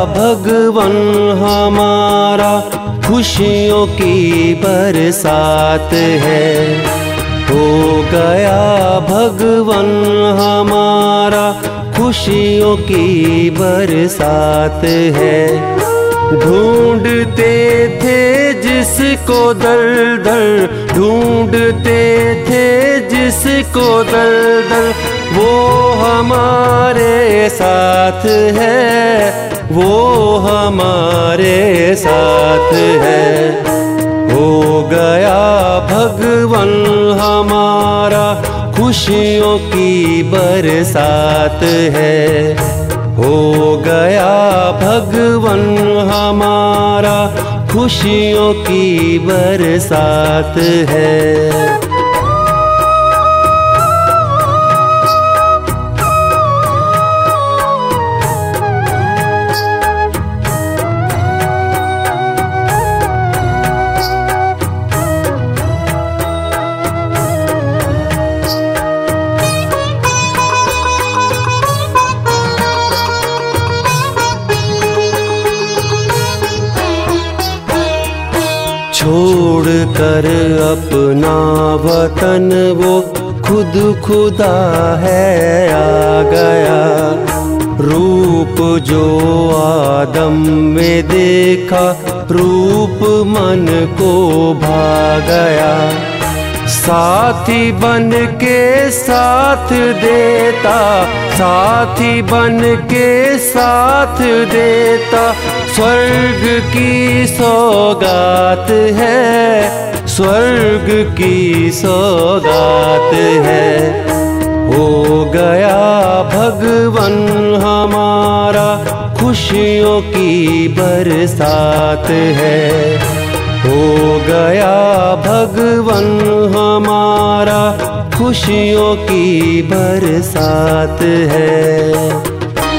भगवन हमारा खुशियों की बरसात है। हो गया भगवन हमारा खुशियों की बरसात है। ढूंढते थे जिसको दर दर, ढूंढते थे जिसको दर दर, वो हमारे साथ है, वो हमारे साथ है। हो गया भगवन हमारा खुशियों की बरसात है। हो गया भगवन हमारा खुशियों की बरसात है। छोड़ कर अपना वतन वो खुद खुदा है आ गया। रूप जो आदम में देखा, रूप मन को भा गया। साथी बन के साथ देता, साथी बन के साथ देता, स्वर्ग की सौगात है, स्वर्ग की सौगात है। हो गया भगवन हमारा खुशियों की बरसात है। हो गया भगवन हमारा खुशियों की बरसात है।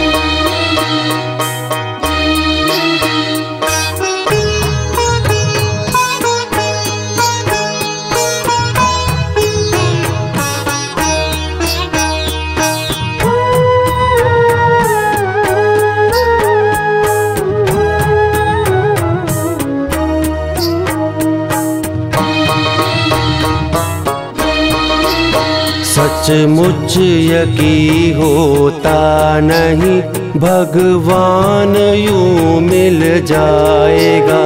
सचमुच यकी होता नहीं, भगवान यूं मिल जाएगा।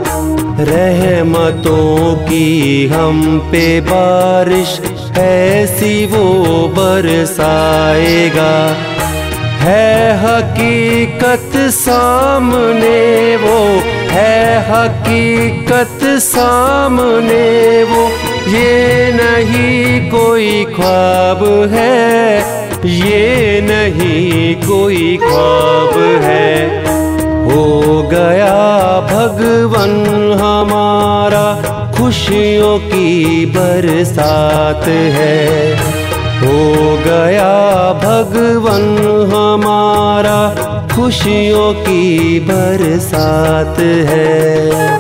रहमतों की हम पे बारिश ऐसी वो बरसाएगा। है हकीकत सामने वो, है हकीकत सामने वो, ये नहीं कोई ख्वाब है, ये नहीं कोई ख्वाब है। हो गया भगवन हमारा खुशियों की बरसात है। हो गया भगवन हमारा खुशियों की बरसात है।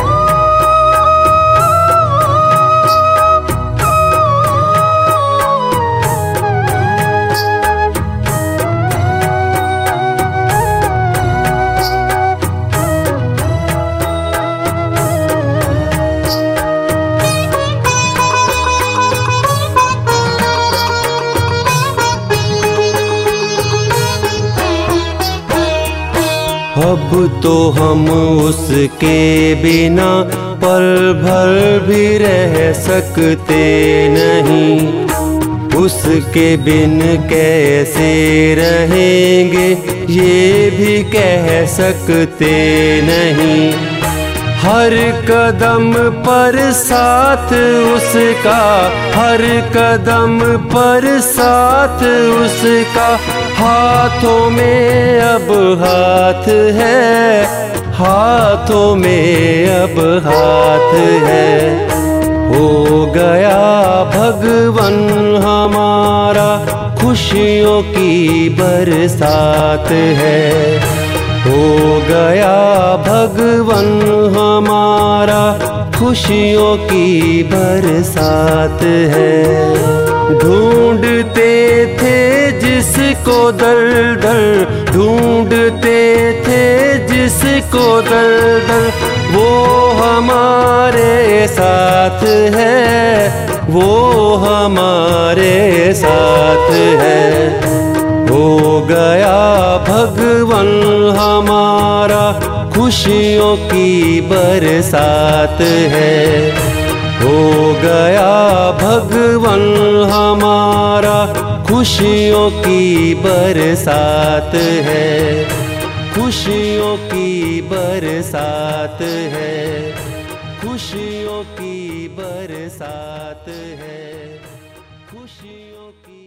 अब तो हम उसके बिना पल भर भी रह सकते नहीं। उसके बिन कैसे रहेंगे ये भी कह सकते नहीं। हर कदम पर साथ उसका, हर कदम पर साथ उसका, हाथों में अब हाथ है, हाथों में अब हाथ है। हो गया भगवन हमारा खुशियों की बरसात है। हो गया भगवन हमारा खुशियों की बरसात है। ढूंढते थे जिसको दर दर, ढूंढते थे दर वो हमारे साथ है, वो हमारे साथ है। हो गया भगवन हमारा खुशियों की बरसात है। हो गया भगवन हमारा खुशियों की बरसात है, खुशियों की बरसात है, खुशियों की बरसात है, खुशियों की